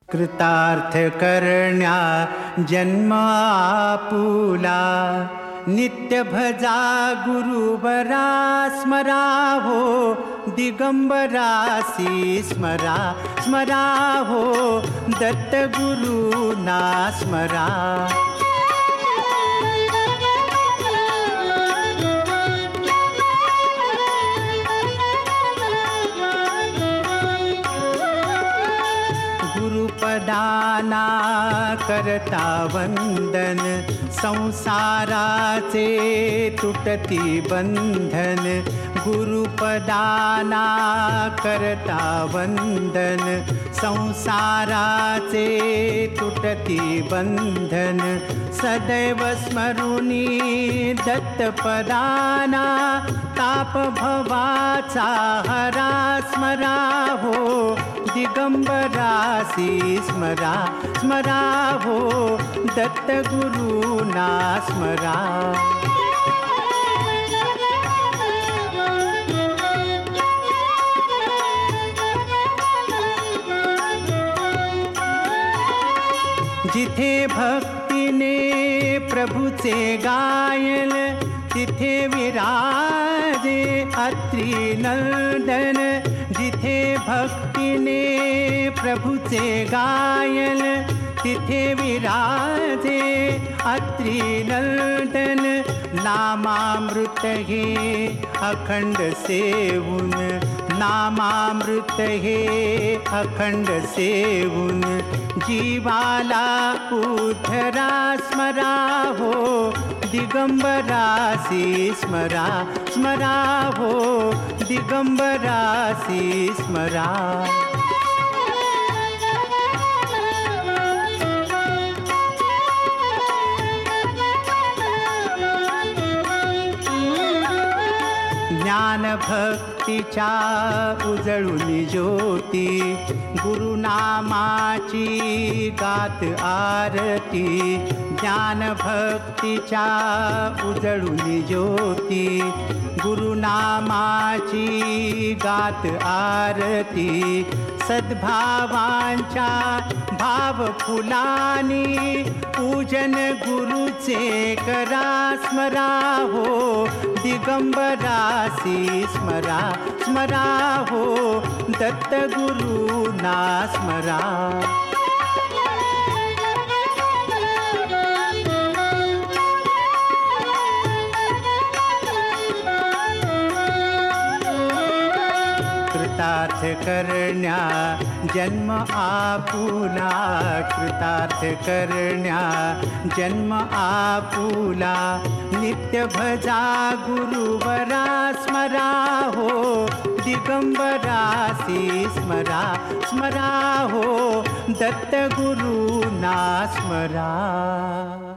कृतार्थ करण्या जन्म आपुला, नित्य भजा गुरुबरा स्मरा हो, दिगंबरासी स्मरा स्मरा हो, दत्त गुरुना स्मरा. गुरुपदाना करता वंदन, संसाराचे तुटती बंधन. गुरुपदाना करता वंदन, संसाराचे तुटती बंधन. सदैव स्मरुनी दत्तपदाना, ताप भवाचा हरा स्मरा हो, दिगंबरासी स्मरा स्मरा हो, दत्त गुरुना स्मरा. जिथे भक्तीने प्रभूचे गायन, तिथे विराजे अत्री नंदन. जिथे भक्तीने प्रभूचे गायन, तिथे विराजे अत्री नंदन. नामामृत हे अखंड सेवून, नामामृत हे अखंड सेवून. जीवाला उद्धरा स्मरा हो, दिगंबरासी स्मरा स्मरा हो, दिगंबरासी स्मरा. ज्ञान भक्तीच्या उजळून ज्योती, गुरुनामाची गात आरती. ज्ञान भक्तीच्या उजळून ज्योती, गुरुनामाची गात आरती. सद्भावांच्या भाव फुलानी, पूजन गुरुचे करा स्मरा हो, दिगंबरासी स्मरा स्मरा हो, दत्त गुरुना स्मरा. कृतार्थ करण्या जन्म आपुला, कृतार्थ करण्या जन्म आपुला. नित्य भजा गुरुबरा स्मरा हो, दिगंबरासी स्मरा स्मरा हो, दत्त गुरुना स्मरा.